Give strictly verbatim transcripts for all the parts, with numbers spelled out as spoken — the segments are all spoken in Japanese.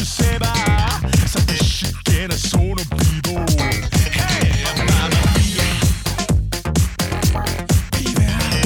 外せば寂しげなその美貌 Hey Mamma Mia Baby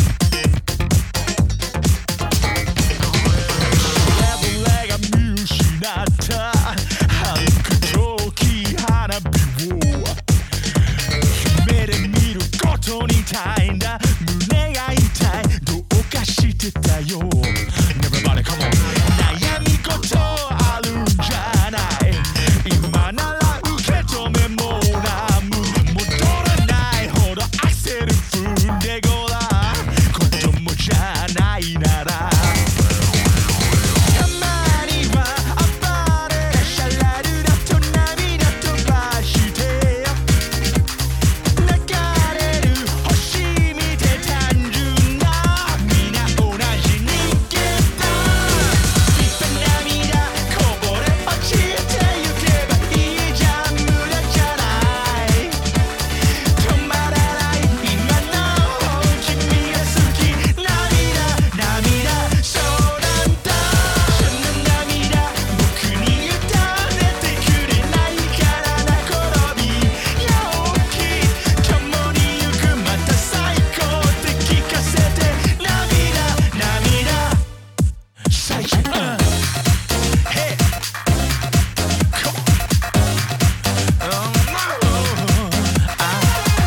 それぞれが見失った遥く遠き花火を夢で見ることにたいんだ胸が痛いどうかしてたよ Everybody come on 悩み事あるんじゃない今なら受け止めもなむ戻らないほどアクセル踏んでごらん子供じゃないならたまには暴れがしゃらるなと涙飛ばして流れる星見て単純な皆同じ人間だいっぱい涙こぼれ落ちてゆけばいいじゃん無駄じゃない止まらない今の君が好き涙涙そうなんだその涙僕に委ねてくれないからな転びよき共に行くまた最高って聞かせて涙涙最初 Hey Come on Oh no Ah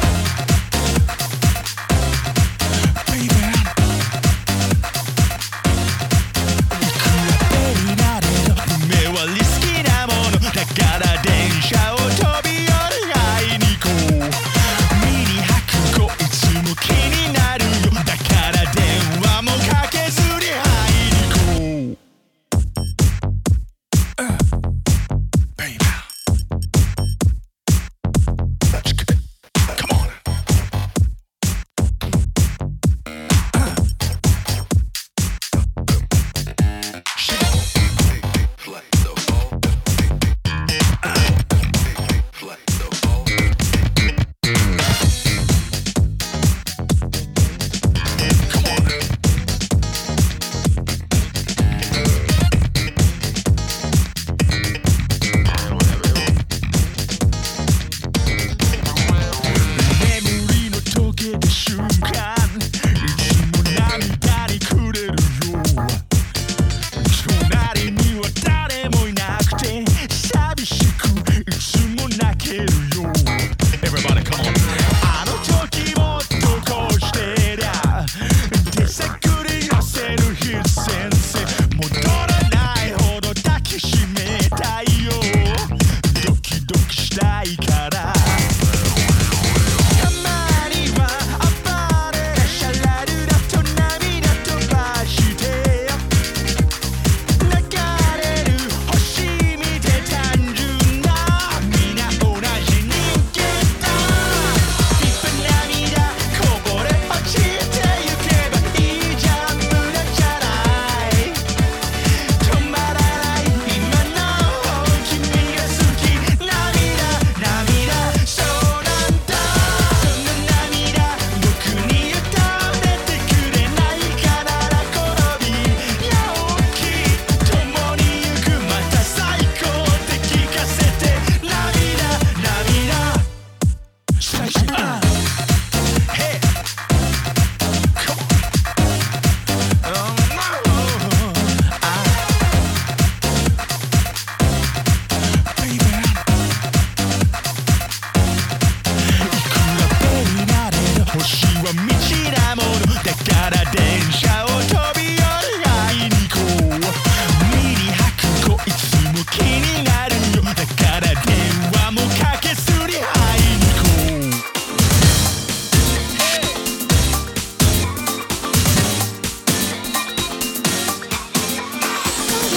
Baby 比べになれる夢は理